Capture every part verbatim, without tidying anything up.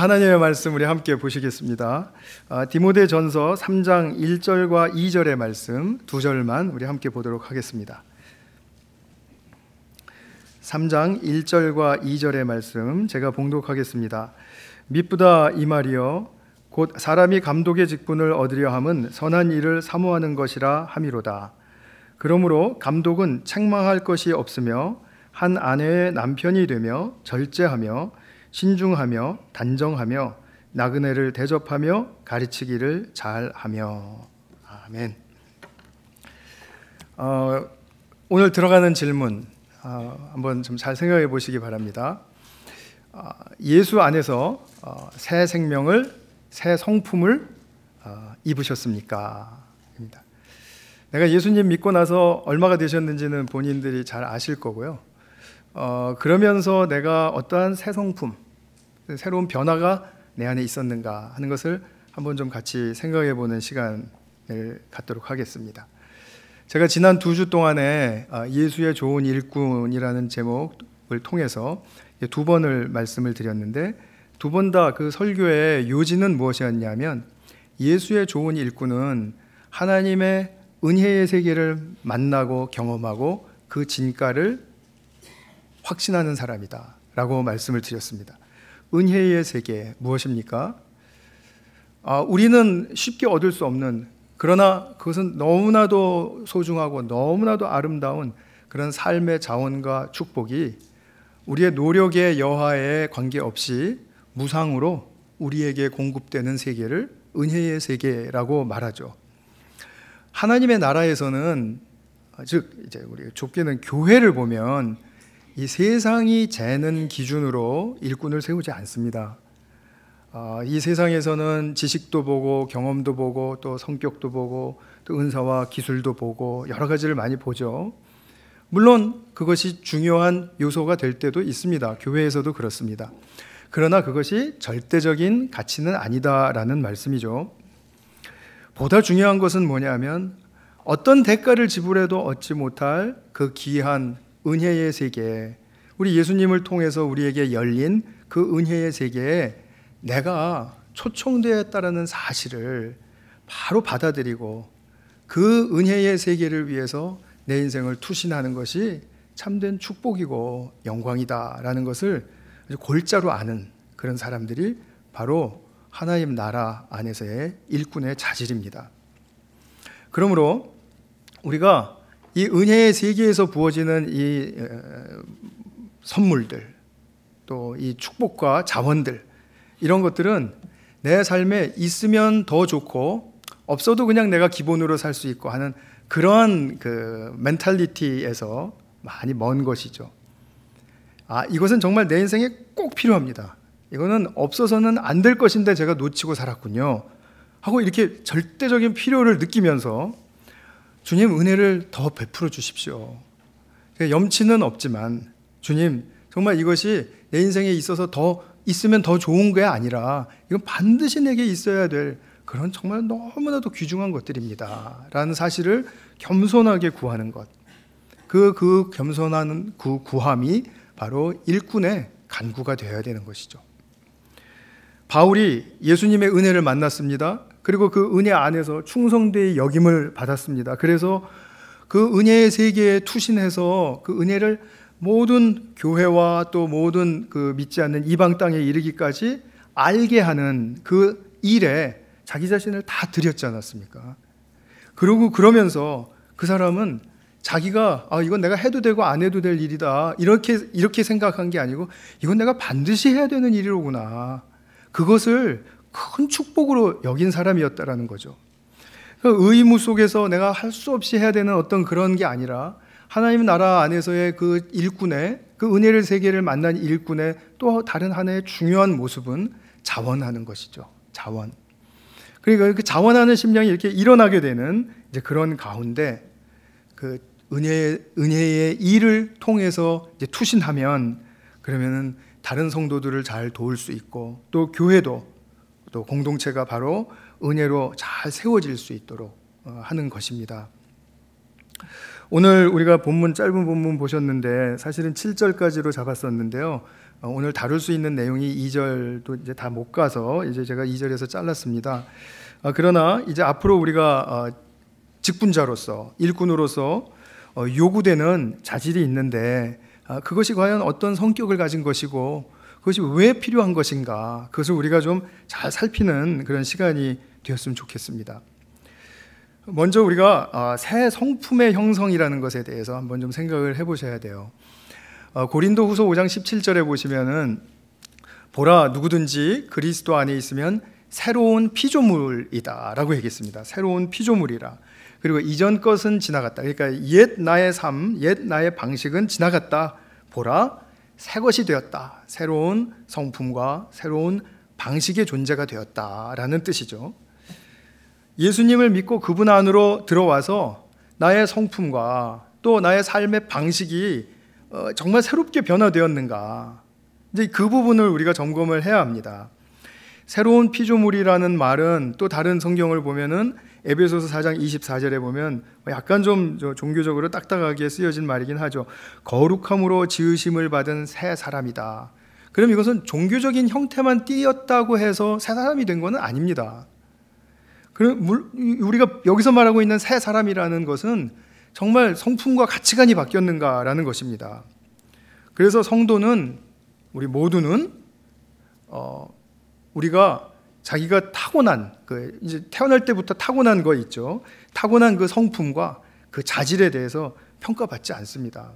하나님의 말씀 우리 함께 보시겠습니다. 아, 디모데전서 삼 장 일 절과 이 절의 말씀 두 절만 우리 함께 보도록 하겠습니다. 삼 장 일 절과 이 절의 말씀 제가 봉독하겠습니다. 미쁘다 이 말이여 곧 사람이 감독의 직분을 얻으려 함은 선한 일을 사모하는 것이라 함이로다. 그러므로 감독은 책망할 것이 없으며 한 아내의 남편이 되며 절제하며 신중하며 단정하며 나그네를 대접하며 가르치기를 잘하며. 아멘. 어, 오늘 들어가는 질문 어, 한번 좀 잘 생각해 보시기 바랍니다. 어, 예수 안에서 어, 새 생명을 새 성품을 어, 입으셨습니까? 입니다. 내가 예수님 믿고 나서 얼마가 되셨는지는 본인들이 잘 아실 거고요. 어, 그러면서 내가 어떠한 새 성품, 새로운 변화가 내 안에 있었는가 하는 것을 한번 좀 같이 생각해 보는 시간을 갖도록 하겠습니다. 제가 지난 두 주 동안에 예수의 좋은 일꾼이라는 제목을 통해서 두 번을 말씀을 드렸는데 두 번 다 그 설교의 요지는 무엇이었냐면 예수의 좋은 일꾼은 하나님의 은혜의 세계를 만나고 경험하고 그 진가를 확신하는 사람이다 라고 말씀을 드렸습니다. 은혜의 세계 무엇입니까? 아, 우리는 쉽게 얻을 수 없는, 그러나 그것은 너무나도 소중하고 너무나도 아름다운 그런 삶의 자원과 축복이 우리의 노력의 여하에 관계없이 무상으로 우리에게 공급되는 세계를 은혜의 세계라고 말하죠. 하나님의 나라에서는, 즉 이제 우리 좁게는 교회를 보면 이 세상이 재는 기준으로 일꾼을 세우지 않습니다. 어, 이 세상에서는 지식도 보고 경험도 보고 또 성격도 보고 또 은사와 기술도 보고 여러 가지를 많이 보죠. 물론 그것이 중요한 요소가 될 때도 있습니다. 교회에서도 그렇습니다. 그러나 그것이 절대적인 가치는 아니다라는 말씀이죠. 보다 중요한 것은 뭐냐면 어떤 대가를 지불해도 얻지 못할 그 귀한 은혜의 세계, 우리 예수님을 통해서 우리에게 열린 그 은혜의 세계에 내가 초청되었다라는 사실을 바로 받아들이고 그 은혜의 세계를 위해서 내 인생을 투신하는 것이 참된 축복이고 영광이다라는 것을 골자로 아는 그런 사람들이 바로 하나님 나라 안에서의 일꾼의 자질입니다. 그러므로 우리가 이 은혜의 세계에서 부어지는 이 선물들, 또 이 축복과 자원들, 이런 것들은 내 삶에 있으면 더 좋고 없어도 그냥 내가 기본으로 살 수 있고 하는 그러한 그 멘탈리티에서 많이 먼 것이죠. 아, 이것은 정말 내 인생에 꼭 필요합니다. 이거는 없어서는 안 될 것인데 제가 놓치고 살았군요 하고 이렇게 절대적인 필요를 느끼면서 주님 은혜를 더 베풀어 주십시오. 염치는 없지만 주님 정말 이것이 내 인생에 있어서 더 있으면 더 좋은 게 아니라 이건 반드시 내게 있어야 될 그런 정말 너무나도 귀중한 것들입니다 라는 사실을 겸손하게 구하는 것, 그, 그 겸손한 그 구함이 바로 일꾼의 간구가 되어야 되는 것이죠. 바울이 예수님의 은혜를 만났습니다. 그리고 그 은혜 안에서 충성되이 여김을 받았습니다. 그래서 그 은혜의 세계에 투신해서 그 은혜를 모든 교회와 또 모든 그 믿지 않는 이방 땅에 이르기까지 알게 하는 그 일에 자기 자신을 다 드렸지 않았습니까? 그리고 그러면서 그 사람은 자기가 아, 이건 내가 해도 되고 안 해도 될 일이다 이렇게 이렇게 생각한 게 아니고 이건 내가 반드시 해야 되는 일이로구나, 그것을 큰 축복으로 여긴 사람이었다라는 거죠. 그 의무 속에서 내가 할 수 없이 해야 되는 어떤 그런 게 아니라 하나님 나라 안에서의 그 일꾼의 그 은혜를 세계를 만난 일꾼의 또 다른 하나의 중요한 모습은 자원하는 것이죠. 자원. 그러니까 그 자원하는 심령이 이렇게 일어나게 되는 이제 그런 가운데 그 은혜의 은혜의 일을 통해서 이제 투신하면 그러면은 다른 성도들을 잘 도울 수 있고 또 교회도 또 공동체가 바로 은혜로 잘 세워질 수 있도록 하는 것입니다. 오늘 우리가 본문 짧은 본문 보셨는데 사실은 칠 절까지로 잡았었는데요. 오늘 다룰 수 있는 내용이 이 절도 이제 다 못 가서 이제 제가 이 절에서 잘랐습니다. 그러나 이제 앞으로 우리가 직분자로서, 일꾼으로서 요구되는 자질이 있는데 그것이 과연 어떤 성격을 가진 것이고 그것이 왜 필요한 것인가, 그것을 우리가 좀 잘 살피는 그런 시간이 되었으면 좋겠습니다. 먼저 우리가 새 성품의 형성이라는 것에 대해서 한번 좀 생각을 해보셔야 돼요. 고린도후서 오 장 십칠 절에 보시면은 보라, 누구든지 그리스도 안에 있으면 새로운 피조물이다 라고 얘기했습니다. 새로운 피조물이라. 그리고 이전 것은 지나갔다. 그러니까 옛 나의 삶, 옛 나의 방식은 지나갔다. 보라, 새 것이 되었다. 새로운 성품과 새로운 방식의 존재가 되었다라는 뜻이죠. 예수님을 믿고 그분 안으로 들어와서 나의 성품과 또 나의 삶의 방식이 정말 새롭게 변화되었는가, 이제 그 부분을 우리가 점검을 해야 합니다. 새로운 피조물이라는 말은 또 다른 성경을 보면은 에베소서 사 장 이십사 절에 보면 약간 좀 종교적으로 딱딱하게 쓰여진 말이긴 하죠. 거룩함으로 지으심을 받은 새 사람이다. 그럼 이것은 종교적인 형태만 띄었다고 해서 새 사람이 된 것은 아닙니다. 그럼 우리가 여기서 말하고 있는 새 사람이라는 것은 정말 성품과 가치관이 바뀌었는가라는 것입니다. 그래서 성도는, 우리 모두는 어, 우리가 자기가 타고난, 그 이제 태어날 때부터 타고난 거 있죠. 타고난 그 성품과 그 자질에 대해서 평가받지 않습니다.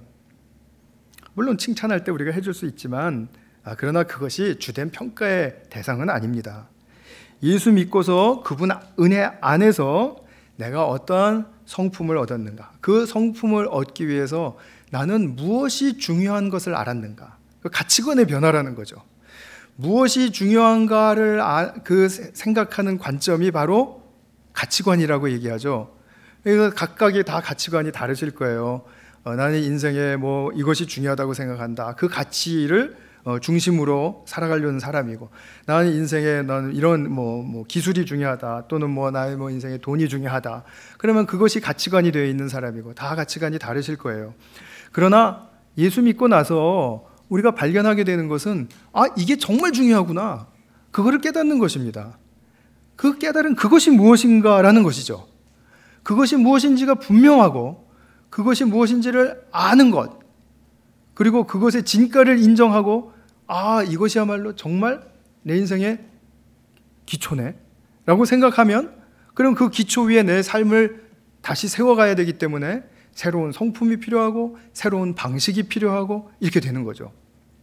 물론 칭찬할 때 우리가 해줄 수 있지만, 아, 그러나 그것이 주된 평가의 대상은 아닙니다. 예수 믿고서 그분 은혜 안에서 내가 어떠한 성품을 얻었는가, 그 성품을 얻기 위해서 나는 무엇이 중요한 것을 알았는가, 그 가치관의 변화라는 거죠. 무엇이 중요한가를 아, 그 생각하는 관점이 바로 가치관이라고 얘기하죠. 그래서 각각이 다 가치관이 다르실 거예요. 어, 나는 인생에 뭐 이것이 중요하다고 생각한다. 그 가치를 어, 중심으로 살아가려는 사람이고, 나는 인생에 나는 이런 뭐, 뭐 기술이 중요하다, 또는 뭐 나의 뭐 인생에 돈이 중요하다. 그러면 그것이 가치관이 되어 있는 사람이고, 다 가치관이 다르실 거예요. 그러나 예수 믿고 나서 우리가 발견하게 되는 것은, 아, 이게 정말 중요하구나, 그거를 깨닫는 것입니다. 그 깨달은 그것이 무엇인가라는 것이죠. 그것이 무엇인지가 분명하고 그것이 무엇인지를 아는 것, 그리고 그것의 진가를 인정하고, 아, 이것이야말로 정말 내 인생의 기초네 라고 생각하면, 그럼 그 기초 위에 내 삶을 다시 세워가야 되기 때문에 새로운 성품이 필요하고 새로운 방식이 필요하고 이렇게 되는 거죠.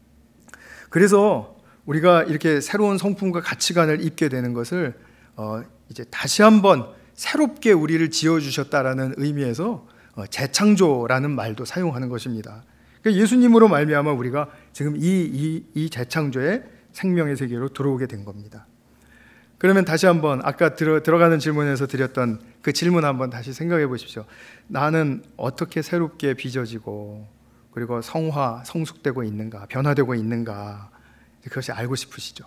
그래서 우리가 이렇게 새로운 성품과 가치관을 입게 되는 것을 어, 이제 다시 한번 새롭게 우리를 지어주셨다라는 의미에서 어, 재창조라는 말도 사용하는 것입니다. 그러니까 예수님으로 말미암아 우리가 지금 이, 이, 이 재창조의 생명의 세계로 들어오게 된 겁니다. 그러면 다시 한번 아까 들어, 들어가는 질문에서 드렸던 그 질문 한번 다시 생각해 보십시오. 나는 어떻게 새롭게 빚어지고 그리고 성화, 성숙되고 있는가, 변화되고 있는가, 그것이 알고 싶으시죠?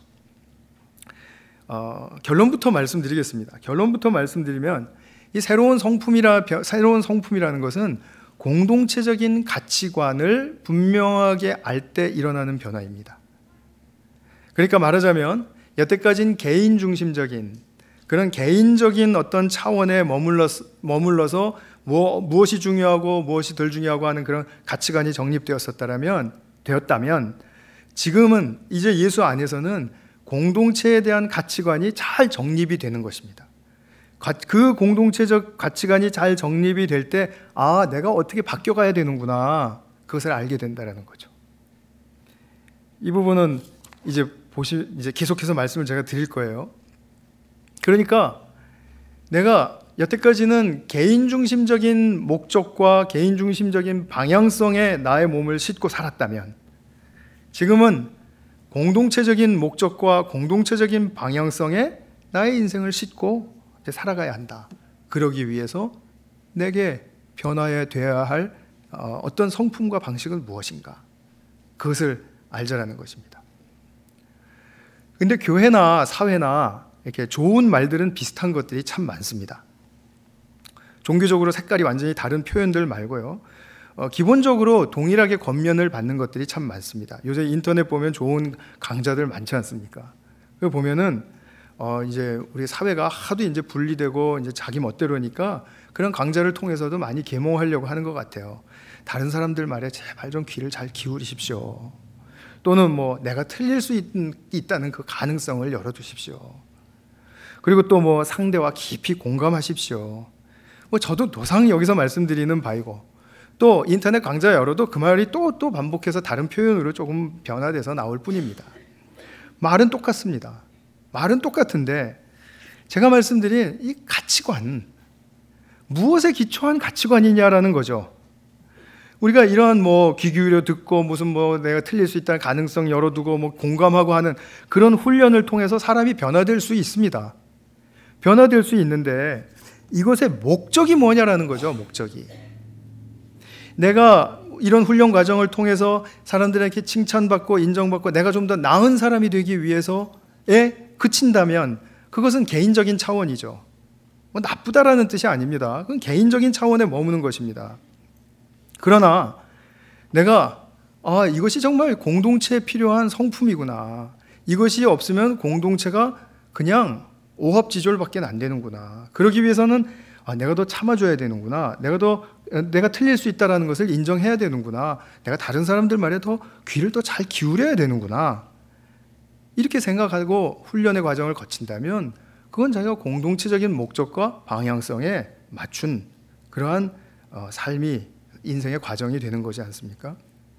어, 결론부터 말씀드리겠습니다. 결론부터 말씀드리면 이 새로운 성품이라 새로운 성품이라는 것은 공동체적인 가치관을 분명하게 알 때 일어나는 변화입니다. 그러니까 말하자면 여태까지는 개인 중심적인 그런 개인적인 어떤 차원에 머물러서, 머물러서 뭐, 무엇이 중요하고 무엇이 덜 중요하고 하는 그런 가치관이 정립되었었다면, 되었다면 지금은 이제 예수 안에서는 공동체에 대한 가치관이 잘 정립이 되는 것입니다. 그 공동체적 가치관이 잘 정립이 될 때, 아, 내가 어떻게 바뀌어가야 되는구나, 그것을 알게 된다는 거죠. 이 부분은 이제 보시, 이제 계속해서 말씀을 제가 드릴 거예요. 그러니까 내가 여태까지는 개인 중심적인 목적과 개인 중심적인 방향성에 나의 몸을 싣고 살았다면, 지금은 공동체적인 목적과 공동체적인 방향성에 나의 인생을 싣고 이제 살아가야 한다. 그러기 위해서 내게 변화해야 되어야 할 어떤 성품과 방식은 무엇인가, 그것을 알자라는 것입니다. 근데 교회나 사회나 이렇게 좋은 말들은 비슷한 것들이 참 많습니다. 종교적으로 색깔이 완전히 다른 표현들 말고요. 어, 기본적으로 동일하게 권면을 받는 것들이 참 많습니다. 요새 인터넷 보면 좋은 강좌들 많지 않습니까? 그 보면은 어, 이제 우리 사회가 하도 이제 분리되고 이제 자기 멋대로니까 그런 강좌를 통해서도 많이 계몽하려고 하는 것 같아요. 다른 사람들 말에 제발 좀 귀를 잘 기울이십시오. 또는 뭐 내가 틀릴 수 있, 있다는 그 가능성을 열어두십시오. 그리고 또 뭐 상대와 깊이 공감하십시오. 뭐 저도 도상 여기서 말씀드리는 바이고, 또 인터넷 강좌 열어도 그 말이 또 또 반복해서 다른 표현으로 조금 변화돼서 나올 뿐입니다. 말은 똑같습니다. 말은 똑같은데 제가 말씀드린 이 가치관, 무엇에 기초한 가치관이냐라는 거죠. 우리가 이러한 뭐 귀 기울여 듣고 무슨 뭐 내가 틀릴 수 있다는 가능성 열어두고 뭐 공감하고 하는 그런 훈련을 통해서 사람이 변화될 수 있습니다. 변화될 수 있는데 이것의 목적이 뭐냐라는 거죠. 목적이. 내가 이런 훈련 과정을 통해서 사람들에게 칭찬받고 인정받고 내가 좀 더 나은 사람이 되기 위해서에 그친다면 그것은 개인적인 차원이죠. 뭐 나쁘다라는 뜻이 아닙니다. 그건 개인적인 차원에 머무는 것입니다. 그러나 내가 아 이것이 정말 공동체에 필요한 성품이구나. 이것이 없으면 공동체가 그냥 오합지졸밖에 안 되는구나. 그러기 위해서는 아, 내가 더 참아줘야 되는구나. 내가 더 내가 틀릴 수 있다는 것을 인정해야 되는구나. 내가 다른 사람들 말에 더 귀를 더 잘 기울여야 되는구나. 이렇게 생각하고 훈련의 과정을 거친다면 그건 자기가 공동체적인 목적과 방향성에 맞춘 그러한 어, 삶이 인생의 과정이 되는 거지 않습니까?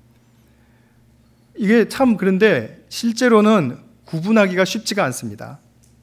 이게 참 그런데 실제로는 구분하기가 쉽지가 않습니다.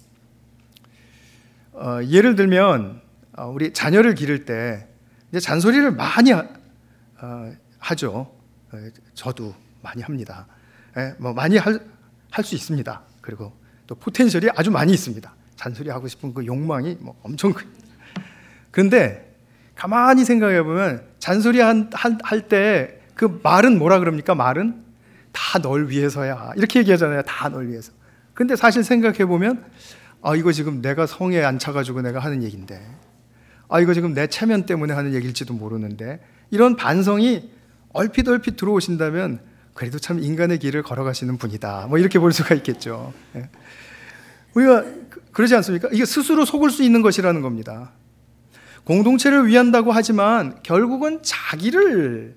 어, 예를 들면 어, 우리 자녀를 기를 때 이제 잔소리를 많이 하, 어, 하죠. 어, 저도 많이 합니다. 예, 뭐 많이 할 할 수 있습니다. 그리고 또 포텐셜이 아주 많이 있습니다. 잔소리 하고 싶은 그 욕망이 뭐 엄청 큰. 그런데 가만히 생각해 보면 잔소리 할 때 그 말은 뭐라 그럽니까? 말은 다 널 위해서야. 이렇게 얘기하잖아요. 다 널 위해서. 근데 사실 생각해 보면 아 이거 지금 내가 성에 안 차가지고 내가 하는 얘기인데, 아 이거 지금 내 체면 때문에 하는 얘기일지도 모르는데, 이런 반성이 얼핏 얼핏 들어오신다면 그래도 참 인간의 길을 걸어가시는 분이다. 뭐 이렇게 볼 수가 있겠죠. 예. 우리가 그러지 않습니까? 이게 스스로 속을 수 있는 것이라는 겁니다. 공동체를 위한다고 하지만 결국은 자기를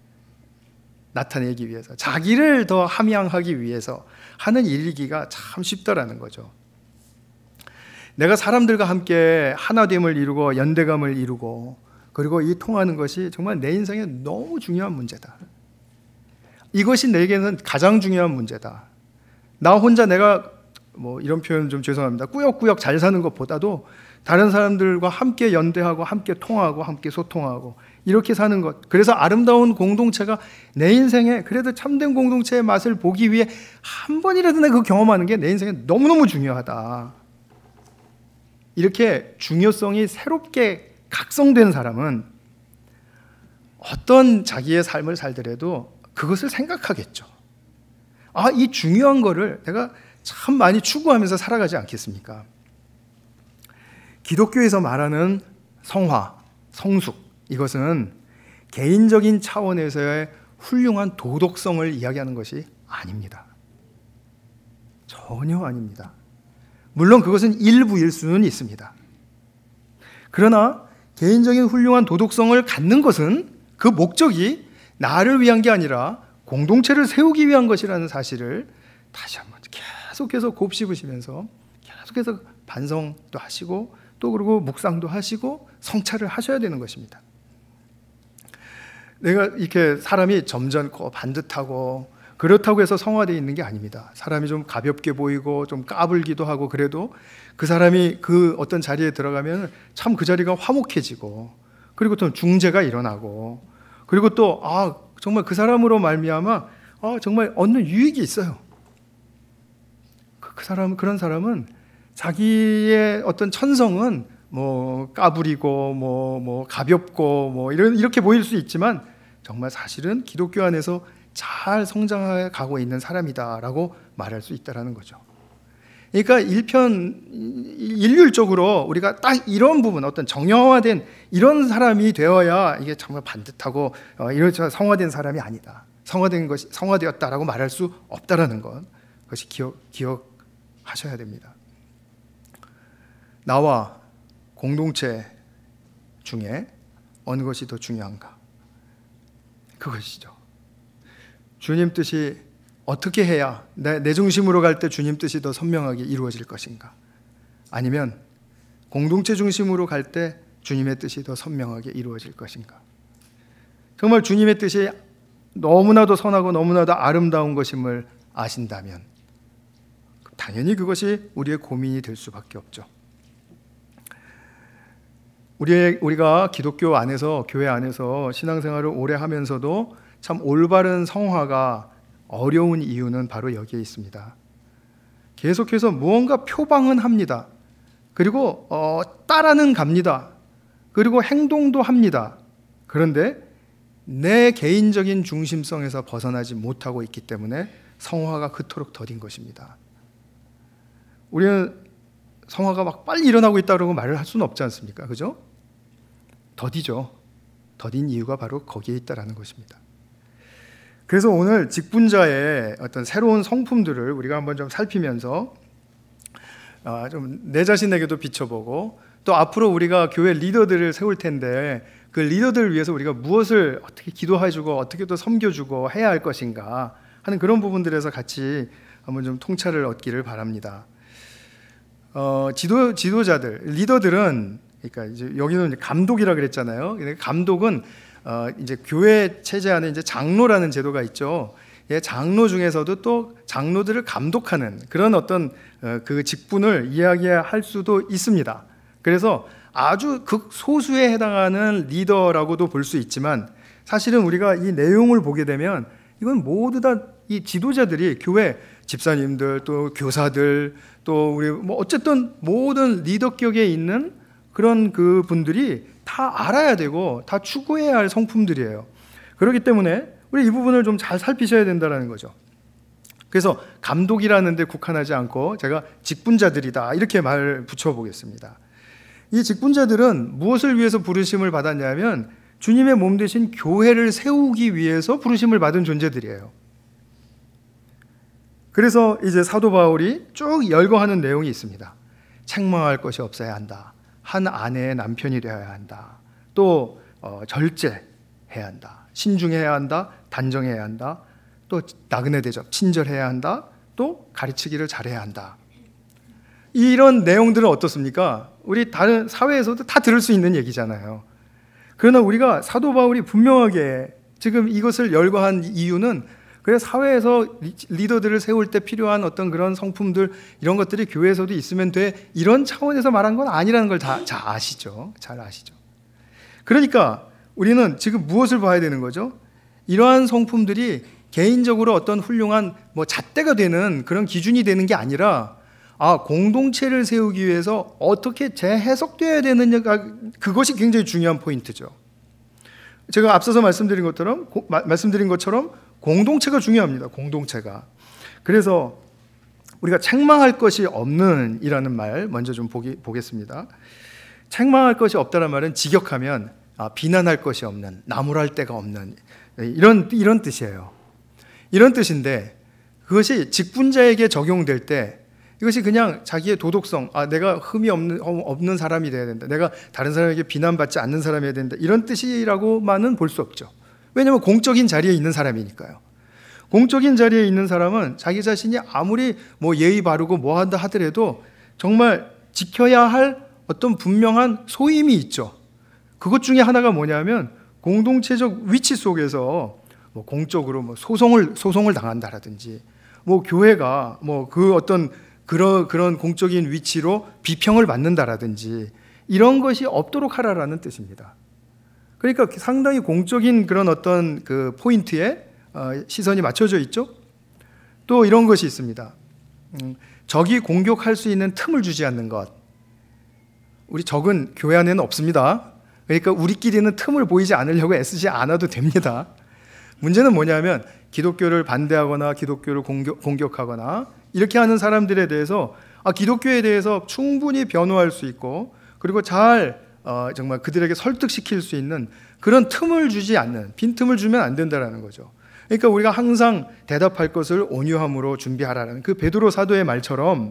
나타내기 위해서, 자기를 더 함양하기 위해서 하는 일이기가 참 쉽다라는 거죠. 내가 사람들과 함께 하나됨을 이루고 연대감을 이루고 그리고 이 통하는 것이 정말 내 인생에 너무 중요한 문제다. 이것이 내게는 가장 중요한 문제다. 나 혼자 내가 뭐 이런 표현 좀 죄송합니다. 꾸역꾸역 잘 사는 것보다도 다른 사람들과 함께 연대하고 함께 통하고 함께 소통하고 이렇게 사는 것, 그래서 아름다운 공동체가 내 인생에 그래도 참된 공동체의 맛을 보기 위해 한 번이라도 내가 그 경험하는 게 내 인생에 너무너무 중요하다. 이렇게 중요성이 새롭게 각성된 사람은 어떤 자기의 삶을 살더라도 그것을 생각하겠죠. 아, 이 중요한 거를 내가 참 많이 추구하면서 살아가지 않겠습니까? 기독교에서 말하는 성화, 성숙, 이것은 개인적인 차원에서의 훌륭한 도덕성을 이야기하는 것이 아닙니다. 전혀 아닙니다. 물론 그것은 일부일 수는 있습니다. 그러나 개인적인 훌륭한 도덕성을 갖는 것은 그 목적이 나를 위한 게 아니라 공동체를 세우기 위한 것이라는 사실을 다시 한번 계속해서 곱씹으시면서 계속해서 반성도 하시고 또 그리고 묵상도 하시고 성찰을 하셔야 되는 것입니다. 내가 이렇게 사람이 점잖고 반듯하고 그렇다고 해서 성화되어 있는 게 아닙니다. 사람이 좀 가볍게 보이고 좀 까불기도 하고 그래도 그 사람이 그 어떤 자리에 들어가면 참 그 자리가 화목해지고 그리고 또 중재가 일어나고 그리고 또 아, 정말 그 사람으로 말미암아 아, 정말 얻는 유익이 있어요. 그, 그 사람 그런 사람은 자기의 어떤 천성은 뭐 까불이고 뭐, 뭐 가볍고 뭐 이런 이렇게 보일 수 있지만 정말 사실은 기독교 안에서 잘 성장해 가고 있는 사람이다라고 말할 수 있다라는 거죠. 그러니까 일편 일률적으로 우리가 딱 이런 부분, 어떤 정형화된 이런 사람이 되어야 이게 정말 반듯하고 어, 이런 성화된 사람이 아니다. 성화된 것이 성화되었다라고 말할 수 없다라는 것, 그것이 기억 기억하셔야 됩니다. 나와 공동체 중에 어느 것이 더 중요한가? 그것이죠. 주님 뜻이 어떻게 해야 내, 내 중심으로 갈 때 주님 뜻이 더 선명하게 이루어질 것인가? 아니면 공동체 중심으로 갈 때 주님의 뜻이 더 선명하게 이루어질 것인가? 정말 주님의 뜻이 너무나도 선하고 너무나도 아름다운 것임을 아신다면 당연히 그것이 우리의 고민이 될 수밖에 없죠. 우리, 우리가 기독교 안에서, 교회 안에서 신앙생활을 오래 하면서도 참 올바른 성화가 어려운 이유는 바로 여기에 있습니다. 계속해서 무언가 표방은 합니다. 그리고 어, 따라는 갑니다. 그리고 행동도 합니다. 그런데 내 개인적인 중심성에서 벗어나지 못하고 있기 때문에 성화가 그토록 더딘 것입니다. 우리는 성화가 막 빨리 일어나고 있다고 말을 할 수는 없지 않습니까? 그죠? 더디죠. 더딘 이유가 바로 거기에 있다라는 것입니다. 그래서 오늘 직분자의 어떤 새로운 성품들을 우리가 한번 좀 살피면서 아, 좀 내 자신에게도 비춰보고 또 앞으로 우리가 교회 리더들을 세울 텐데 그 리더들을 위해서 우리가 무엇을 어떻게 기도해주고 어떻게 또 섬겨주고 해야 할 것인가 하는 그런 부분들에서 같이 한번 좀 통찰을 얻기를 바랍니다. 어, 지도 지도자들, 리더들은 그러니까 이제 여기는 이제 감독이라 그랬잖아요. 감독은 어, 이제 교회 체제 안에 이제 장로라는 제도가 있죠. 예, 장로 중에서도 또 장로들을 감독하는 그런 어떤 어, 그 직분을 이야기할 수도 있습니다. 그래서 아주 극소수에 해당하는 리더라고도 볼 수 있지만 사실은 우리가 이 내용을 보게 되면 이건 모두 다 이 지도자들이 교회 집사님들 또 교사들 또 우리 뭐 어쨌든 모든 리더격에 있는 그런 그 분들이 다 알아야 되고 다 추구해야 할 성품들이에요. 그렇기 때문에 우리 이 부분을 좀 잘 살피셔야 된다는 거죠. 그래서 감독이라는 데 국한하지 않고 제가 직분자들이다 이렇게 말을 붙여보겠습니다. 이 직분자들은 무엇을 위해서 부르심을 받았냐면 주님의 몸 되신 교회를 세우기 위해서 부르심을 받은 존재들이에요. 그래서 이제 사도 바울이 쭉 열거하는 내용이 있습니다. 책망할 것이 없어야 한다. 한 아내의 남편이 되어야 한다. 또 어, 절제해야 한다. 신중해야 한다. 단정해야 한다. 또 나그네 대접, 친절해야 한다. 또 가르치기를 잘해야 한다. 이런 내용들은 어떻습니까? 우리 다른 사회에서도 다 들을 수 있는 얘기잖아요. 그러나 우리가 사도 바울이 분명하게 지금 이것을 열거한 이유는 그래서 사회에서 리더들을 세울 때 필요한 어떤 그런 성품들 이런 것들이 교회에서도 있으면 돼 이런 차원에서 말한 건 아니라는 걸 다 잘 아시죠. 잘 아시죠. 그러니까 우리는 지금 무엇을 봐야 되는 거죠? 이러한 성품들이 개인적으로 어떤 훌륭한 뭐 잣대가 되는 그런 기준이 되는 게 아니라 아 공동체를 세우기 위해서 어떻게 재해석되어야 되느냐가 그것이 굉장히 중요한 포인트죠. 제가 앞서서 말씀드린 것처럼 고, 마, 말씀드린 것처럼 공동체가 중요합니다. 공동체가. 그래서 우리가 책망할 것이 없는 이라는 말 먼저 좀 보기, 보겠습니다. 책망할 것이 없다는 말은 직역하면 아, 비난할 것이 없는, 나무랄 데가 없는 이런, 이런 뜻이에요. 이런 뜻인데 그것이 직분자에게 적용될 때 이것이 그냥 자기의 도덕성, 아, 내가 흠이 없는, 없는 사람이 돼야 된다. 내가 다른 사람에게 비난받지 않는 사람이 돼야 된다. 이런 뜻이라고만은 볼 수 없죠. 왜냐하면 공적인 자리에 있는 사람이니까요. 공적인 자리에 있는 사람은 자기 자신이 아무리 뭐 예의 바르고 뭐 한다 하더라도 정말 지켜야 할 어떤 분명한 소임이 있죠. 그것 중에 하나가 뭐냐면 공동체적 위치 속에서 뭐 공적으로 뭐 소송을 소송을 당한다라든지 뭐 교회가 뭐 그 어떤 그런 그런 공적인 위치로 비평을 받는다라든지 이런 것이 없도록 하라라는 뜻입니다. 그러니까 상당히 공적인 그런 어떤 그 포인트에 시선이 맞춰져 있죠. 또 이런 것이 있습니다. 적이 공격할 수 있는 틈을 주지 않는 것. 우리 적은 교회 안에는 없습니다. 그러니까 우리끼리는 틈을 보이지 않으려고 애쓰지 않아도 됩니다. 문제는 뭐냐면 기독교를 반대하거나 기독교를 공격, 공격하거나 이렇게 하는 사람들에 대해서 아, 기독교에 대해서 충분히 변호할 수 있고, 그리고 잘 어, 정말 그들에게 설득시킬 수 있는 그런 틈을 주지 않는, 빈틈을 주면 안 된다라는 거죠. 그러니까 우리가 항상 대답할 것을 온유함으로 준비하라는 그 베드로 사도의 말처럼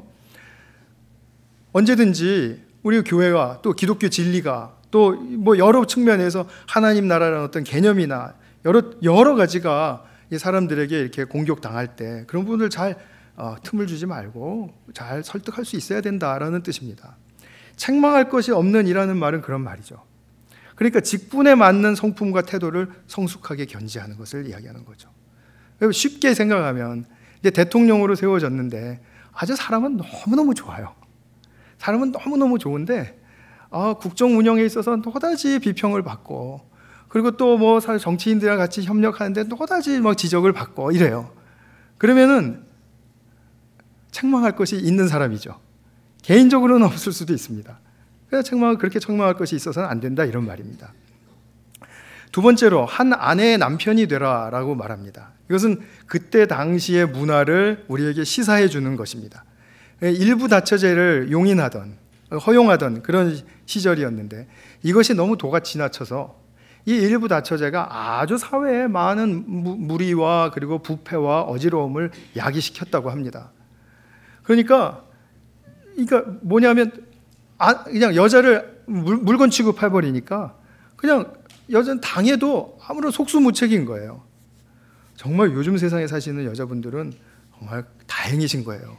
언제든지 우리 교회가 또 기독교 진리가 또 뭐 여러 측면에서 하나님 나라라는 어떤 개념이나 여러 여러 가지가 이 사람들에게 이렇게 공격당할 때 그런 부분들 잘 어, 틈을 주지 말고 잘 설득할 수 있어야 된다라는 뜻입니다. 책망할 것이 없는 이라는 말은 그런 말이죠. 그러니까 직분에 맞는 성품과 태도를 성숙하게 견지하는 것을 이야기하는 거죠. 쉽게 생각하면 이제 대통령으로 세워졌는데 아주 사람은 너무너무 좋아요. 사람은 너무너무 좋은데 아, 국정 운영에 있어서 또다시 비평을 받고, 그리고 또 뭐 정치인들이랑 같이 협력하는데 또다시 뭐 지적을 받고 이래요. 그러면은 책망할 것이 있는 사람이죠. 개인적으로는 없을 수도 있습니다. 그래서 책망을 그렇게 책망할 것이 있어서는 안 된다 이런 말입니다. 두 번째로 한 아내의 남편이 되라라고 말합니다. 이것은 그때 당시의 문화를 우리에게 시사해 주는 것입니다. 일부 다처제를 용인하던 허용하던 그런 시절이었는데 이것이 너무 도가 지나쳐서 이 일부 다처제가 아주 사회에 많은 무리와 그리고 부패와 어지러움을 야기시켰다고 합니다. 그러니까 그러니까 뭐냐면 아, 그냥 여자를 물, 물건 취급해버리니까 그냥 여자는 당해도 아무런 속수무책인 거예요. 정말 요즘 세상에 사시는 여자분들은 정말 다행이신 거예요.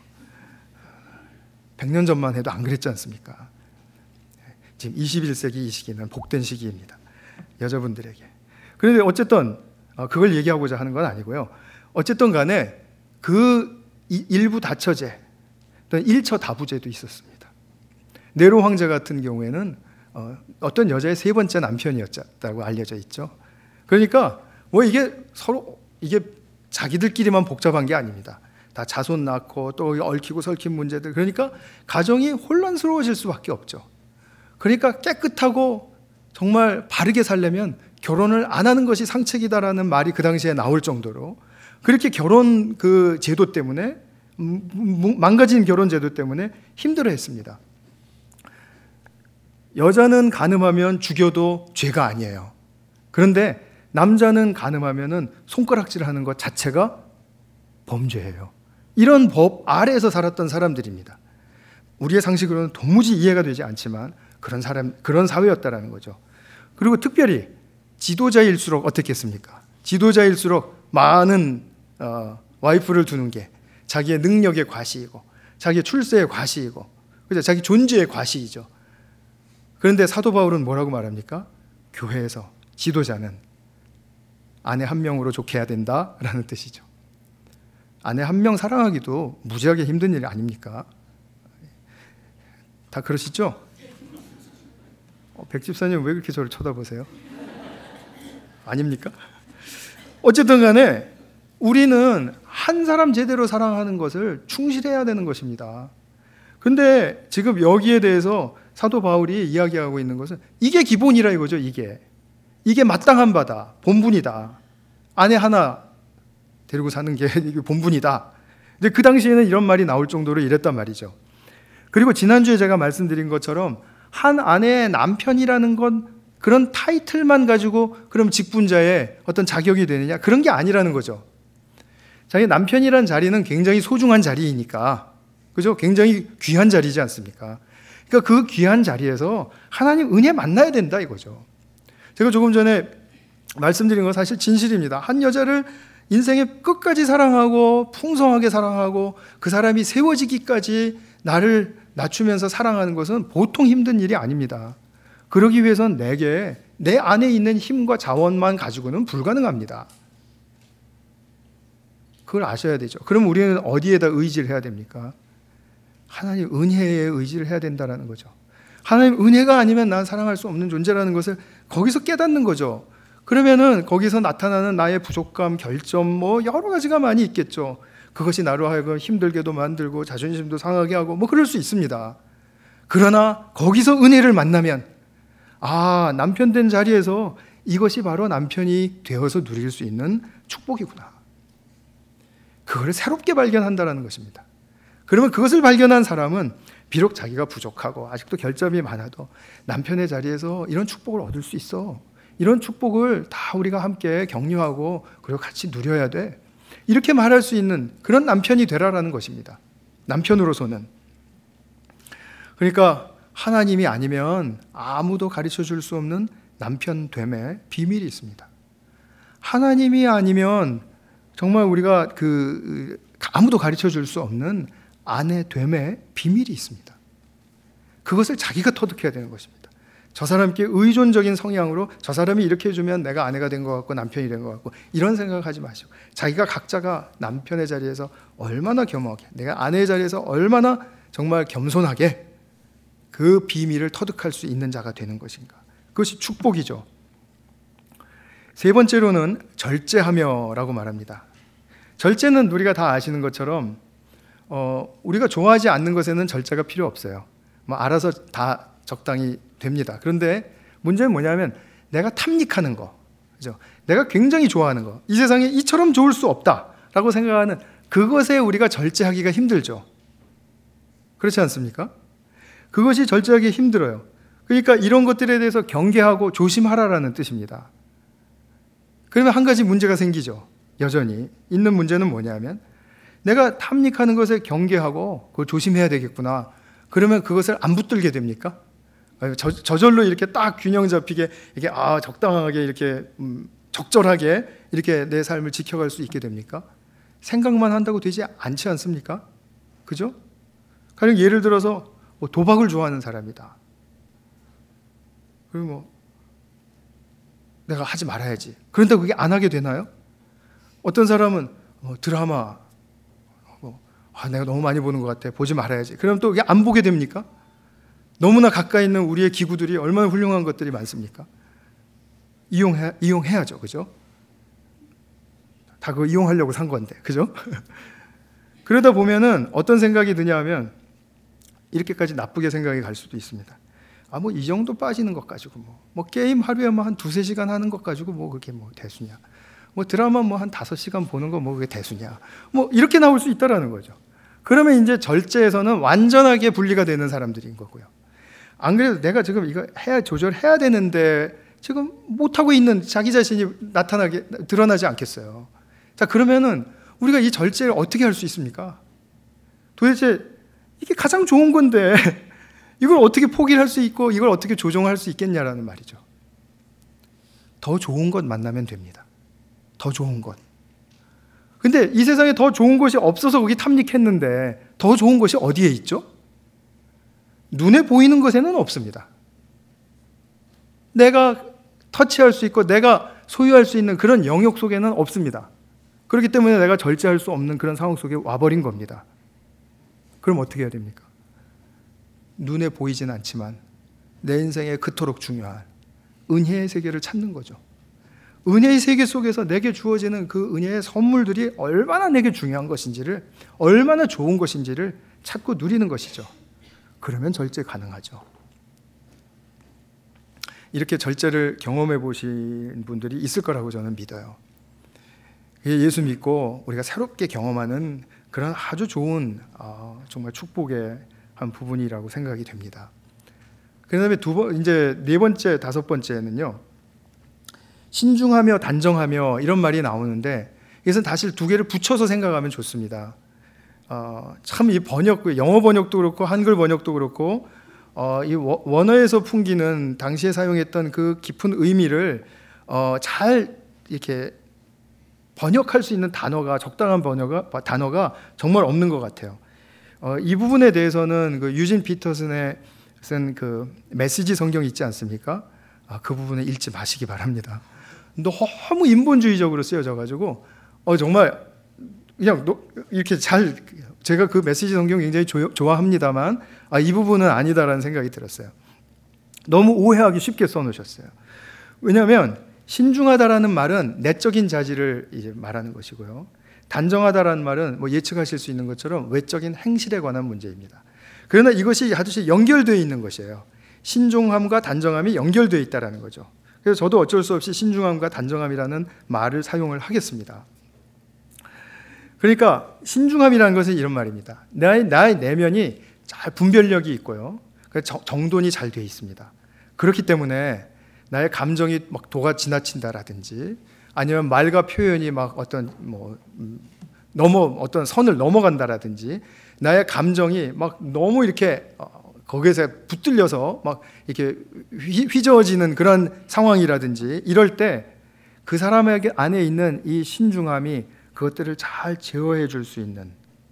백 년 전만 해도 안 그랬지 않습니까? 지금 이십일 세기 이 시기는 복된 시기입니다. 여자분들에게. 그런데 어쨌든 그걸 얘기하고자 하는 건 아니고요. 어쨌든 간에 그 일부 다처제 또는 일처 다부제도 있었습니다. 네로 황제 같은 경우에는 어떤 여자의 세 번째 남편이었다고 알려져 있죠. 그러니까 뭐 이게 서로 이게 자기들끼리만 복잡한 게 아닙니다. 다 자손 낳고 또 얽히고 설킨 문제들, 그러니까 가정이 혼란스러워질 수밖에 없죠. 그러니까 깨끗하고 정말 바르게 살려면 결혼을 안 하는 것이 상책이다라는 말이 그 당시에 나올 정도로 그렇게 결혼 그 제도 때문에 망가진 결혼 제도 때문에 힘들어했습니다. 여자는 간음하면 죽여도 죄가 아니에요. 그런데 남자는 간음하면은 손가락질하는 것 자체가 범죄예요. 이런 법 아래에서 살았던 사람들입니다. 우리의 상식으로는 도무지 이해가 되지 않지만 그런 사람, 그런 사회였다라는 거죠. 그리고 특별히 지도자일수록 어떻겠습니까? 지도자일수록 많은 어, 와이프를 두는 게 자기의 능력의 과시이고, 자기의 출세의 과시이고, 그죠? 자기 존재의 과시이죠. 그런데 사도 바울은 뭐라고 말합니까? 교회에서 지도자는 아내 한 명으로 좋게 해야 된다라는 뜻이죠. 아내 한 명 사랑하기도 무지하게 힘든 일 아닙니까? 다 그러시죠? 어, 백 집사님 왜 그렇게 저를 쳐다보세요? 아닙니까? 어쨌든 간에 우리는 한 사람 제대로 사랑하는 것을 충실해야 되는 것입니다. 근데 지금 여기에 대해서 사도 바울이 이야기하고 있는 것은 이게 기본이라 이거죠. 이게 이게 마땅한 바다, 본분이다. 아내 하나 데리고 사는 게 본분이다. 근데 그 당시에는 이런 말이 나올 정도로 이랬단 말이죠. 그리고 지난주에 제가 말씀드린 것처럼 한 아내의 남편이라는 건 그런 타이틀만 가지고 그럼 직분자의 어떤 자격이 되느냐? 그런 게 아니라는 거죠. 자기 남편이란 자리는 굉장히 소중한 자리이니까, 그죠? 굉장히 귀한 자리지 않습니까? 그러니까 그 귀한 자리에서 하나님 은혜 만나야 된다 이거죠. 제가 조금 전에 말씀드린 건 사실 진실입니다. 한 여자를 인생의 끝까지 사랑하고 풍성하게 사랑하고 그 사람이 세워지기까지 나를 낮추면서 사랑하는 것은 보통 힘든 일이 아닙니다. 그러기 위해선 내게 내 안에 있는 힘과 자원만 가지고는 불가능합니다. 그걸 아셔야 되죠. 그럼 우리는 어디에다 의지를 해야 됩니까? 하나님 은혜에 의지를 해야 된다는 거죠. 하나님 은혜가 아니면 난 사랑할 수 없는 존재라는 것을 거기서 깨닫는 거죠. 그러면은 거기서 나타나는 나의 부족감, 결점, 뭐 여러 가지가 많이 있겠죠. 그것이 나로 하여금 힘들게도 만들고 자존심도 상하게 하고 뭐 그럴 수 있습니다. 그러나 거기서 은혜를 만나면 아, 남편 된 자리에서 이것이 바로 남편이 되어서 누릴 수 있는 축복이구나. 그걸 새롭게 발견한다는 것입니다. 그러면 그것을 발견한 사람은 비록 자기가 부족하고 아직도 결점이 많아도 남편의 자리에서 이런 축복을 얻을 수 있어. 이런 축복을 다 우리가 함께 격려하고 그리고 같이 누려야 돼. 이렇게 말할 수 있는 그런 남편이 되라라는 것입니다. 남편으로서는. 그러니까 하나님이 아니면 아무도 가르쳐 줄 수 없는 남편됨의 비밀이 있습니다. 하나님이 아니면 정말 우리가 그 아무도 가르쳐 줄 수 없는 아내됨의 비밀이 있습니다. 그것을 자기가 터득해야 되는 것입니다. 저 사람께 의존적인 성향으로 저 사람이 이렇게 해주면 내가 아내가 된 것 같고 남편이 된 것 같고 이런 생각하지 마시고 자기가 각자가 남편의 자리에서 얼마나 겸허하게, 내가 아내의 자리에서 얼마나 정말 겸손하게 그 비밀을 터득할 수 있는 자가 되는 것인가. 그것이 축복이죠. 세 번째로는 절제하며라고 말합니다. 절제는 우리가 다 아시는 것처럼 어, 우리가 좋아하지 않는 것에는 절제가 필요 없어요. 뭐 알아서 다 적당히 됩니다. 그런데 문제는 뭐냐면 내가 탐닉하는 거, 그죠? 내가 굉장히 좋아하는 거, 이 세상에 이처럼 좋을 수 없다라고 생각하는 그것에 우리가 절제하기가 힘들죠. 그렇지 않습니까? 그것이 절제하기 힘들어요. 그러니까 이런 것들에 대해서 경계하고 조심하라라는 뜻입니다. 그러면 한 가지 문제가 생기죠. 여전히 있는 문제는 뭐냐면 내가 탐닉하는 것에 경계하고 그걸 조심해야 되겠구나. 그러면 그것을 안 붙들게 됩니까? 저, 저절로 이렇게 딱 균형 잡히게 이게 아 적당하게 이렇게 음, 적절하게 이렇게 내 삶을 지켜갈 수 있게 됩니까? 생각만 한다고 되지 않지 않습니까? 그죠? 가령 예를 들어서 뭐 도박을 좋아하는 사람이다. 그리고 뭐 내가 하지 말아야지. 그런데 그게 안 하게 되나요? 어떤 사람은 뭐 드라마 뭐, 아, 내가 너무 많이 보는 것 같아. 보지 말아야지. 그럼 또 이게 안 보게 됩니까? 너무나 가까이 있는 우리의 기구들이 얼마나 훌륭한 것들이 많습니까? 이용해, 이용해야죠. 그죠? 다 그거 이용하려고 산 건데. 그죠? 그러다 보면은 어떤 생각이 드냐 하면 이렇게까지 나쁘게 생각이 갈 수도 있습니다. 아, 뭐 이 정도 빠지는 것 가지고 뭐, 뭐 게임 하루에 뭐 한 두세 시간 하는 것 가지고 뭐 그게 뭐 대수냐. 뭐 드라마 뭐 한 다섯 시간 보는 거 뭐 그게 대수냐. 뭐 이렇게 나올 수 있다라는 거죠. 그러면 이제 절제에서는 완전하게 분리가 되는 사람들인 거고요. 안 그래도 내가 지금 이거 해야 조절해야 되는데 지금 못하고 있는 자기 자신이 나타나게 드러나지 않겠어요. 자, 그러면은 우리가 이 절제를 어떻게 할 수 있습니까? 도대체 이게 가장 좋은 건데 이걸 어떻게 포기를 할 수 있고 이걸 어떻게 조정할 수 있겠냐라는 말이죠. 더 좋은 것 만나면 됩니다. 더 좋은 것. 근데 이 세상에 더 좋은 것이 없어서 거기 탐닉했는데 더 좋은 것이 어디에 있죠? 눈에 보이는 것에는 없습니다. 내가 터치할 수 있고 내가 소유할 수 있는 그런 영역 속에는 없습니다. 그렇기 때문에 내가 절제할 수 없는 그런 상황 속에 와버린 겁니다. 그럼 어떻게 해야 됩니까? 눈에 보이진 않지만 내 인생에 그토록 중요한 은혜의 세계를 찾는 거죠. 은혜의 세계 속에서 내게 주어지는 그 은혜의 선물들이 얼마나 내게 중요한 것인지를, 얼마나 좋은 것인지를 찾고 누리는 것이죠. 그러면 절제 가능하죠. 이렇게 절제를 경험해 보신 분들이 있을 거라고 저는 믿어요. 예수 믿고 우리가 새롭게 경험하는 그런 아주 좋은 어, 정말 축복의 한 부분이라고 생각이 됩니다. 그다음에 두 번, 이제 네 번째, 다섯 번째는요. 신중하며 단정하며 이런 말이 나오는데 이것은 사실 두 개를 붙여서 생각하면 좋습니다. 어, 참 이 번역, 영어 번역도 그렇고 한글 번역도 그렇고 어, 이 원어에서 풍기는 당시에 사용했던 그 깊은 의미를 어, 잘 이렇게 번역할 수 있는 단어가, 적당한 번역가 단어가 정말 없는 것 같아요. 어, 이 부분에 대해서는 그 유진 피터슨의 쓴 그 메시지 성경 있지 않습니까? 아, 그 부분을 읽지 마시기 바랍니다. 너무 인본주의적으로 쓰여져가지고 어, 정말 그냥 이렇게 잘, 제가 그 메시지 성경 굉장히 조, 좋아합니다만 아, 이 부분은 아니다라는 생각이 들었어요. 너무 오해하기 쉽게 써놓으셨어요. 왜냐하면 신중하다라는 말은 내적인 자질을 이제 말하는 것이고요. 단정하다라는 말은 뭐 예측하실 수 있는 것처럼 외적인 행실에 관한 문제입니다. 그러나 이것이 아주 연결되어 있는 것이에요. 신중함과 단정함이 연결되어 있다는 거죠. 그래서 저도 어쩔 수 없이 신중함과 단정함이라는 말을 사용을 하겠습니다. 그러니까 신중함이라는 것은 이런 말입니다. 나의, 나의 내면이 잘 분별력이 있고요. 정돈이 잘 되어 있습니다. 그렇기 때문에 나의 감정이 막 도가 지나친다라든지 아니면 말과 표현이 막 어떤 뭐 음, 넘어 어떤 선을 넘어간다라든지 나의 감정이 막 너무 이렇게 어, 거기에서 붙들려서 막 이렇게 휘, 휘저어지는 그런 상황이라든지 이럴 때 그 사람에게 안에 있는 이 신중함이 그것들을 잘 제어해 줄 수 있는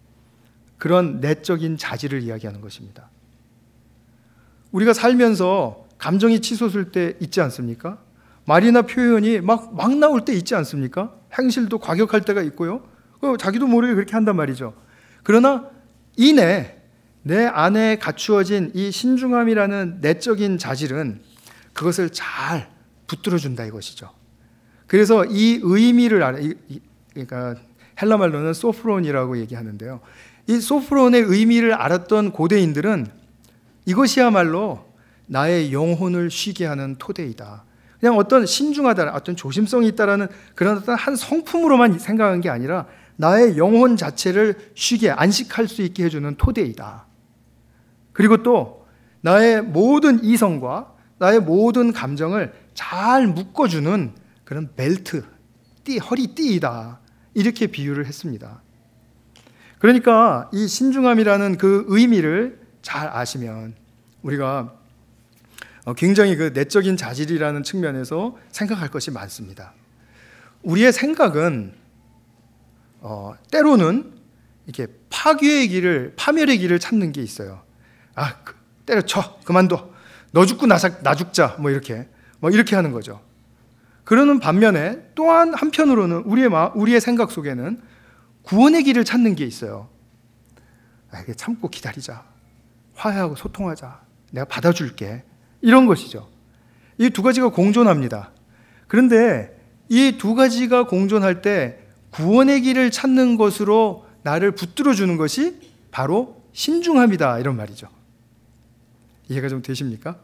그런 내적인 자질을 이야기하는 것입니다. 우리가 살면서 감정이 치솟을 때 있지 않습니까? 말이나 표현이 막, 막 나올 때 있지 않습니까? 행실도 과격할 때가 있고요. 자기도 모르게 그렇게 한단 말이죠. 그러나 이내 내 안에 갖추어진 이 신중함이라는 내적인 자질은 그것을 잘 붙들어준다 이것이죠. 그래서 이 의미를 알아, 그러니까 헬라 말로는 소프론이라고 얘기하는데요. 이 소프론의 의미를 알았던 고대인들은 이것이야말로 나의 영혼을 쉬게 하는 토대이다. 그냥 어떤 신중하다, 어떤 조심성이 있다라는 그런 어떤 한 성품으로만 생각한 게 아니라 나의 영혼 자체를 쉬게 안식할 수 있게 해주는 토대이다. 그리고 또 나의 모든 이성과 나의 모든 감정을 잘 묶어주는 그런 벨트, 띠, 허리띠이다. 이렇게 비유를 했습니다. 그러니까 이 신중함이라는 그 의미를 잘 아시면 우리가 굉장히 그 내적인 자질이라는 측면에서 생각할 것이 많습니다. 우리의 생각은 어, 때로는 이렇게 파괴의 길을, 파멸의 길을 찾는 게 있어요. 아, 때려쳐, 그만둬, 너 죽고 나, 나 죽자, 뭐 이렇게, 뭐 이렇게 하는 거죠. 그러는 반면에 또한 한편으로는 우리의 마, 우리의 생각 속에는 구원의 길을 찾는 게 있어요. 아, 이게 참고 기다리자, 화해하고 소통하자, 내가 받아줄게, 이런 것이죠. 이 두 가지가 공존합니다. 그런데 이 두 가지가 공존할 때 구원의 길을 찾는 것으로 나를 붙들어주는 것이 바로 신중함이다, 이런 말이죠. 이해가 좀 되십니까?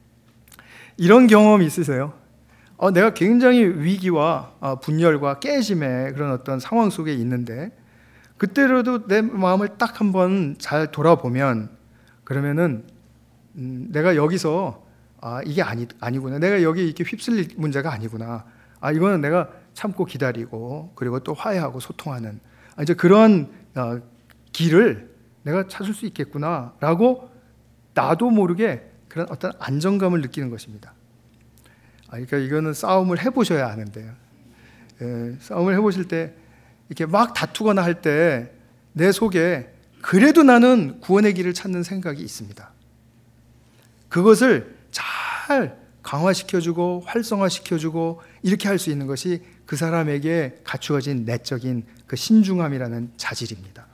이런 경험 있으세요? 어, 내가 굉장히 위기와 어, 분열과 깨짐의 그런 어떤 상황 속에 있는데 그때라도 내 마음을 딱 한번 잘 돌아보면 그러면은 음, 내가 여기서 아, 이게 아니, 아니구나. 내가 여기 이렇게 휩쓸릴 문제가 아니구나. 아, 이거는 내가 참고 기다리고 그리고 또 화해하고 소통하는 아, 이제 그런 어, 길을 내가 찾을 수 있겠구나라고 나도 모르게 그런 어떤 안정감을 느끼는 것입니다. 아, 그러니까 이거는 싸움을 해보셔야 아는데요. 예, 싸움을 해보실 때 이렇게 막 다투거나 할 때 내 속에 그래도 나는 구원의 길을 찾는 생각이 있습니다. 그것을 잘 강화시켜주고 활성화시켜주고 이렇게 할 수 있는 것이 그 사람에게 갖추어진 내적인 그 신중함이라는 자질입니다.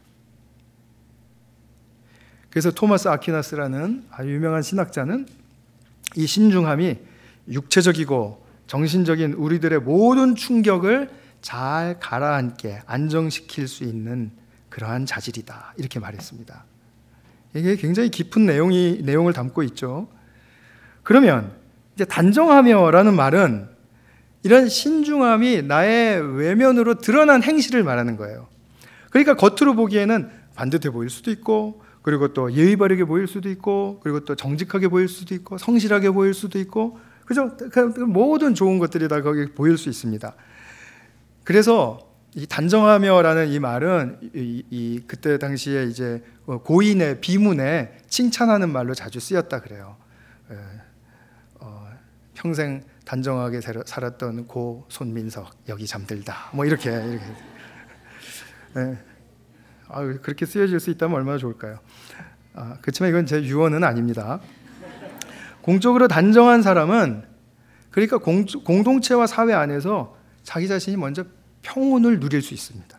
그래서 토마스 아퀴나스라는 아주 유명한 신학자는 이 신중함이 육체적이고 정신적인 우리들의 모든 충격을 잘 가라앉게 안정시킬 수 있는 그러한 자질이다, 이렇게 말했습니다. 이게 굉장히 깊은 내용이, 내용을 담고 있죠. 그러면 이제 단정하며라는 말은 이런 신중함이 나의 외면으로 드러난 행실을 말하는 거예요. 그러니까 겉으로 보기에는 반듯해 보일 수도 있고 그리고 또 예의 바르게 보일 수도 있고 그리고 또 정직하게 보일 수도 있고 성실하게 보일 수도 있고 그죠? 모든 좋은 것들이 다 거기 보일 수 있습니다. 그래서 이 단정하며라는 이 말은 이, 이 그때 당시에 이제 고인의 비문에 칭찬하는 말로 자주 쓰였다 그래요. 에, 어, 평생 단정하게 살았던 고 손민석 여기 잠들다. 뭐 이렇게 이렇게. 에, 아, 그렇게 쓰여질 수 있다면 얼마나 좋을까요? 아, 그렇지만 이건 제 유언은 아닙니다. 공적으로 단정한 사람은 그러니까 공, 공동체와 사회 안에서 자기 자신이 먼저 평온을 누릴 수 있습니다.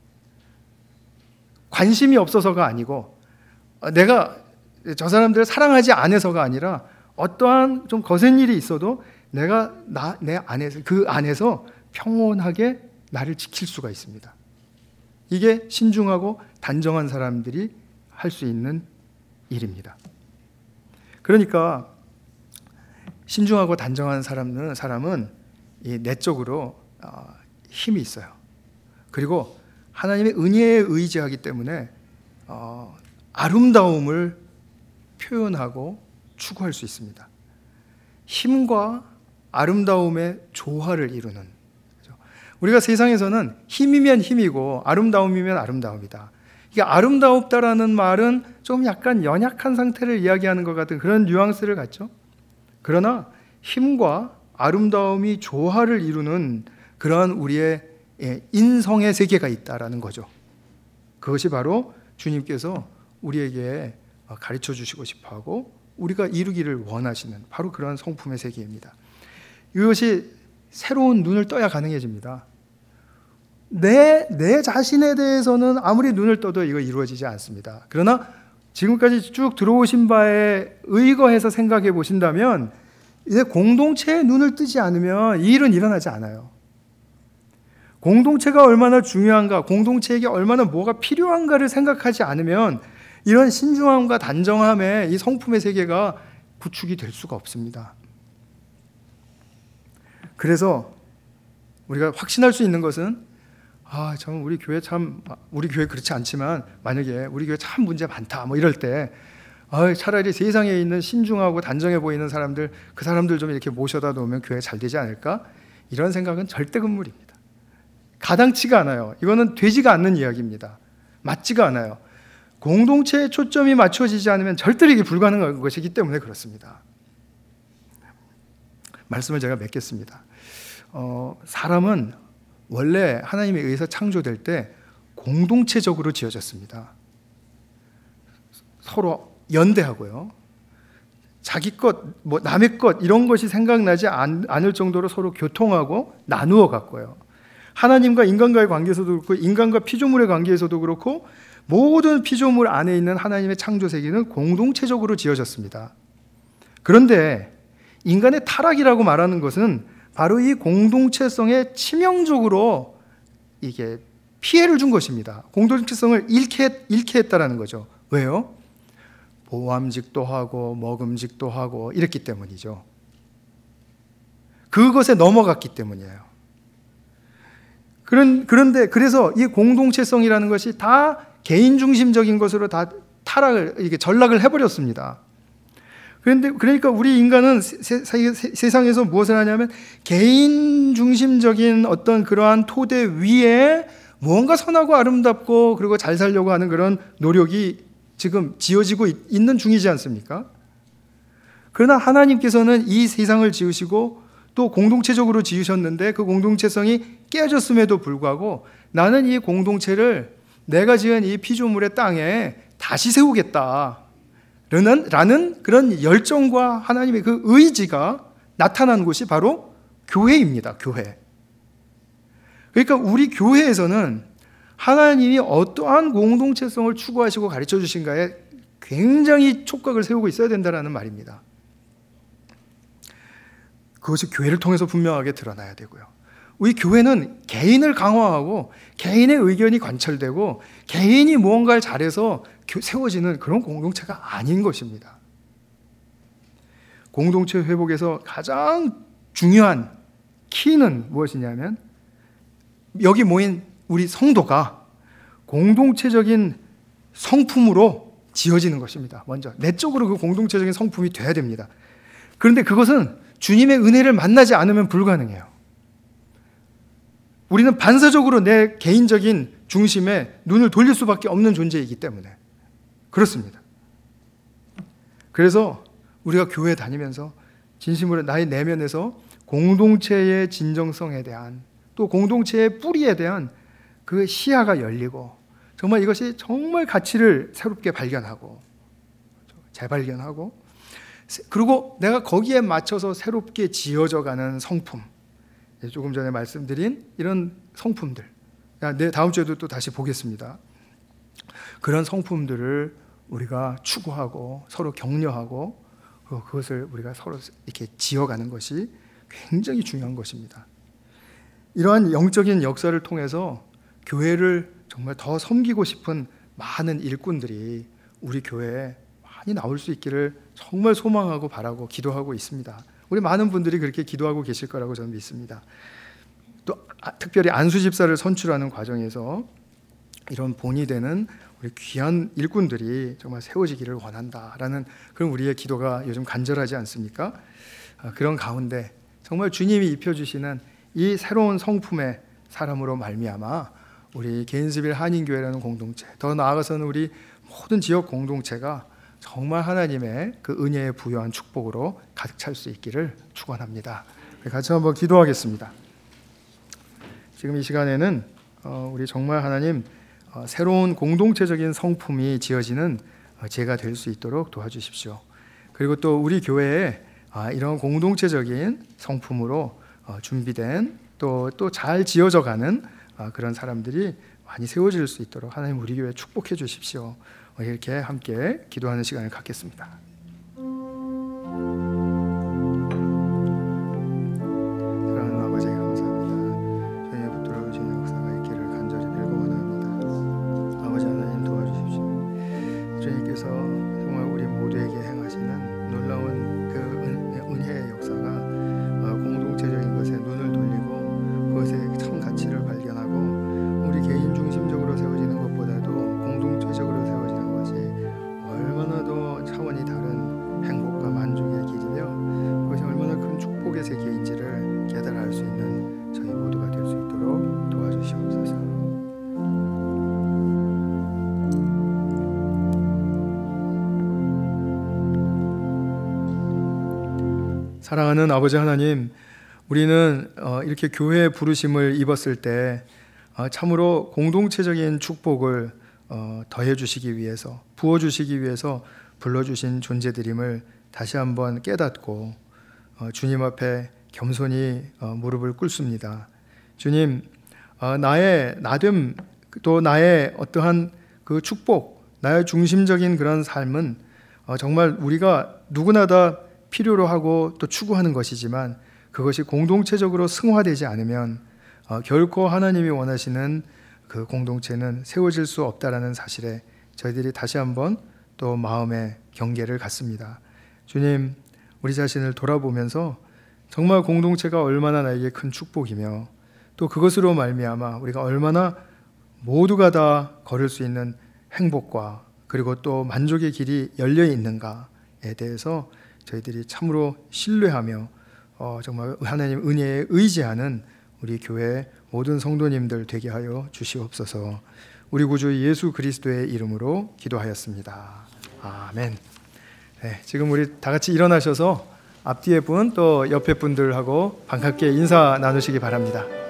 관심이 없어서가 아니고 내가 저 사람들을 사랑하지 않아서가 아니라 어떠한 좀 거센 일이 있어도 내가 나, 내 안에서 그 안에서 평온하게 나를 지킬 수가 있습니다. 이게 신중하고 단정한 사람들이 할 수 있는 일입니다. 그러니까 신중하고 단정한 사람은, 사람은 이 내적으로 힘이 있어요. 그리고 하나님의 은혜에 의지하기 때문에 어, 아름다움을 표현하고 추구할 수 있습니다. 힘과 아름다움의 조화를 이루는, 그렇죠? 우리가 세상에서는 힘이면 힘이고 아름다움이면 아름다움이다. 이게 아름다웠다라는 말은 좀 약간 연약한 상태를 이야기하는 것 같은 그런 뉘앙스를 갖죠. 그러나 힘과 아름다움이 조화를 이루는 그러한 우리의 인성의 세계가 있다라는 거죠. 그것이 바로 주님께서 우리에게 가르쳐 주시고 싶어하고 우리가 이루기를 원하시는 바로 그런 성품의 세계입니다. 이것이 새로운 눈을 떠야 가능해집니다. 내, 내 자신에 대해서는 아무리 눈을 떠도 이거 이루어지지 않습니다. 그러나 지금까지 쭉 들어오신 바에 의거해서 생각해 보신다면 이제 공동체에 눈을 뜨지 않으면 이 일은 일어나지 않아요. 공동체가 얼마나 중요한가, 공동체에게 얼마나 뭐가 필요한가를 생각하지 않으면 이런 신중함과 단정함의 이 성품의 세계가 구축이 될 수가 없습니다. 그래서 우리가 확신할 수 있는 것은 아, 참 우리 교회 참 우리 교회 그렇지 않지만 만약에 우리 교회 참 문제 많다 뭐 이럴 때 아, 차라리 세상에 있는 신중하고 단정해 보이는 사람들 그 사람들 좀 이렇게 모셔다 놓으면 교회 잘 되지 않을까? 이런 생각은 절대 금물입니다. 가당치가 않아요. 이거는 되지가 않는 이야기입니다. 맞지가 않아요. 공동체에 초점이 맞춰지지 않으면 절대로 이게 불가능한 것이기 때문에 그렇습니다. 말씀을 제가 맺겠습니다. 어, 사람은 원래 하나님에 의해서 창조될 때 공동체적으로 지어졌습니다. 서로 연대하고요. 자기 것, 뭐 남의 것 이런 것이 생각나지 않, 않을 정도로 서로 교통하고 나누어 갔고요. 하나님과 인간과의 관계에서도 그렇고 인간과 피조물의 관계에서도 그렇고 모든 피조물 안에 있는 하나님의 창조 세계는 공동체적으로 지어졌습니다. 그런데 인간의 타락이라고 말하는 것은 바로 이 공동체성에 치명적으로 이게 피해를 준 것입니다. 공동체성을 잃게, 잃게 했다라는 거죠. 왜요? 보암직도 하고 먹음직도 하고 이랬기 때문이죠. 그것에 넘어갔기 때문이에요. 그런, 그런데 그래서 이 공동체성이라는 것이 다 개인 중심적인 것으로 다 타락을, 이게 전락을 해버렸습니다. 그런데 그러니까 우리 인간은 세, 세, 세상에서 무엇을 하냐면 개인 중심적인 어떤 그러한 토대 위에 무언가 선하고 아름답고 그리고 잘 살려고 하는 그런 노력이 지금 지어지고 있는 중이지 않습니까? 그러나 하나님께서는 이 세상을 지으시고 또 공동체적으로 지으셨는데 그 공동체성이 깨졌음에도 불구하고 나는 이 공동체를 내가 지은 이 피조물의 땅에 다시 세우겠다 라는 그런 열정과 하나님의 그 의지가 나타난 곳이 바로 교회입니다. 교회. 그러니까 우리 교회에서는 하나님이 어떠한 공동체성을 추구하시고 가르쳐 주신가에 굉장히 촉각을 세우고 있어야 된다는 말입니다. 그것이 교회를 통해서 분명하게 드러나야 되고요. 우리 교회는 개인을 강화하고 개인의 의견이 관철되고 개인이 무언가를 잘해서 세워지는 그런 공동체가 아닌 것입니다. 공동체 회복에서 가장 중요한 키는 무엇이냐면 여기 모인 우리 성도가 공동체적인 성품으로 지어지는 것입니다. 먼저 내적으로 그 공동체적인 성품이 돼야 됩니다. 그런데 그것은 주님의 은혜를 만나지 않으면 불가능해요. 우리는 반사적으로 내 개인적인 중심에 눈을 돌릴 수밖에 없는 존재이기 때문에 그렇습니다. 그래서 우리가 교회 다니면서 진심으로 나의 내면에서 공동체의 진정성에 대한 또 공동체의 뿌리에 대한 그 시야가 열리고 정말 이것이 정말 가치를 새롭게 발견하고 재발견하고 그리고 내가 거기에 맞춰서 새롭게 지어져가는 성품, 조금 전에 말씀드린 이런 성품들, 내 다음 주에도 또 다시 보겠습니다. 그런 성품들을 우리가 추구하고 서로 격려하고 그것을 우리가 서로 이렇게 지어가는 것이 굉장히 중요한 것입니다. 이러한 영적인 역사를 통해서 교회를 정말 더 섬기고 싶은 많은 일꾼들이 우리 교회에 많이 나올 수 있기를 정말 소망하고 바라고 기도하고 있습니다. 우리 많은 분들이 그렇게 기도하고 계실 거라고 저는 믿습니다. 또 특별히 안수 집사를 선출하는 과정에서 이런 본이 되는 우리 귀한 일꾼들이 정말 세워지기를 원한다라는 그런 우리의 기도가 요즘 간절하지 않습니까? 그런 가운데 정말 주님이 입혀주시는 이 새로운 성품의 사람으로 말미암아 우리 게인스빌 한인교회라는 공동체, 더 나아가서는 우리 모든 지역 공동체가 정말 하나님의 그 은혜에 부여한 축복으로 가득 찰 수 있기를 축원합니다. 같이 한번 기도하겠습니다. 지금 이 시간에는 우리 정말 하나님 새로운 공동체적인 성품이 지어지는 제가 될 수 있도록 도와주십시오. 그리고 또 우리 교회에 이런 공동체적인 성품으로 준비된 또 또 잘 지어져가는 그런 사람들이 많이 세워질 수 있도록 하나님 우리 교회 축복해 주십시오. 이렇게 함께 기도하는 시간을 갖겠습니다. 사랑하는 아버지 감사합니다. 저희의 붙들어 주신 역사가 있기를 간절히 빌고 원합니다. 아버지 하나님 도와주십시오. 주님께서 정말 우리 모두에게 행하시는 놀라운 그 은, 은혜의 역사가 공동체적인 것에 눈을 돌리고 그것의 참 가치를 발견하고 우리 개인 중심적으로 세워지는 것보다도 공동체적으로 세워지는 것이 얼마나 더 차원이 다른 행복과 만족의 길이며 그것이 얼마나 큰 축복의 세계인지를 깨달아 알 수 있는 저희 모두가 될 수 있도록 도와주시옵소서. 사랑하는 아버지 하나님, 우리는 이렇게 교회의 부르심을 입었을 때 참으로 공동체적인 축복을 더해 주시기 위해서, 부어 주시기 위해서 불러주신 존재들임을 다시 한번 깨닫고 주님 앞에 겸손히 무릎을 꿇습니다. 주님, 나의 나됨 또 나의 어떠한 그 축복, 나의 중심적인 그런 삶은 정말 우리가 누구나 다 필요로 하고 또 추구하는 것이지만 그것이 공동체적으로 승화되지 않으면 결코 하나님이 원하시는 그 공동체는 세워질 수 없다라는 사실에 저희들이 다시 한번 또 마음의 경계를 갖습니다. 주님, 우리 자신을 돌아보면서 정말 공동체가 얼마나 나에게 큰 축복이며 또 그것으로 말미암아 우리가 얼마나 모두가 다 걸을 수 있는 행복과 그리고 또 만족의 길이 열려 있는가에 대해서 저희들이 참으로 신뢰하며 어, 정말 하나님 은혜에 의지하는 우리 교회 모든 성도님들 되게 하여 주시옵소서. 우리 구주 예수 그리스도의 이름으로 기도하였습니다. 아멘. 네, 지금 우리 다 같이 일어나셔서 앞뒤에 분 또 옆에 분들하고 반갑게 인사 나누시기 바랍니다.